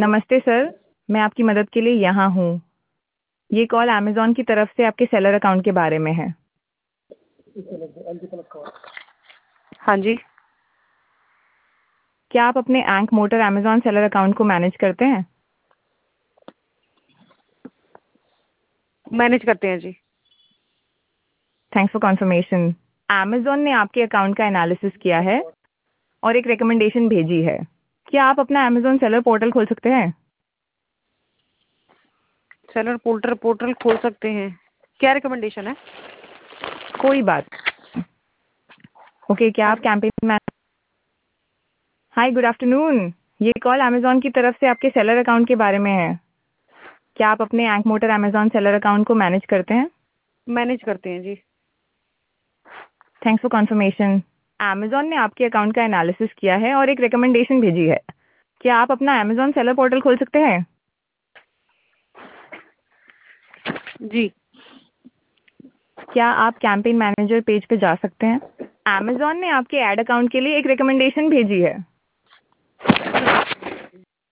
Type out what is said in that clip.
नमस्ते सर, मैं आपकी मदद के लिए यहाँ हूँ। ये कॉल अमेज़न की तरफ से आपके सेलर अकाउंट के बारे में है। हाँ जी। क्या आप अपने एंक मोटर अमेज़न सेलर अकाउंट को मैनेज करते हैं? मैनेज करते हैं जी। Thanks for confirmation. अमेज़न ने आपके अकाउंट का एनालिसिस किया है और एक रिकमेंडेशन भेजी है। क्या आप अपना अमेज़न सेलर पोर्टल खोल सकते हैं? सेलर पोर्टल खोल सकते हैं। क्या रिकमेंडेशन है? कोई बात। ओके, क्या आप कैंपेन में हाय गुड आफ्टरनून। ये कॉल अमेज़न की तरफ से आपके सेलर अकाउंट के बारे में है। क्या आप अपने एंक मोटर अमेज़न सेलर अकाउंट को मैनेज करते हैं? मैनेज करते हैं जी। Thanks for confirmation. अमेज़न ने आपके अकाउंट का एनालिसिस किया है और एक रिकमेंडेशन भेजी है। क्या आप अपना अमेज़न सेलर पोर्टल खोल सकते हैं? जी। क्या आप कैंपेन मैनेजर पेज पे जा सकते हैं? अमेज़न ने आपके एड अकाउंट के लिए एक रिकमेंडेशन भेजी है।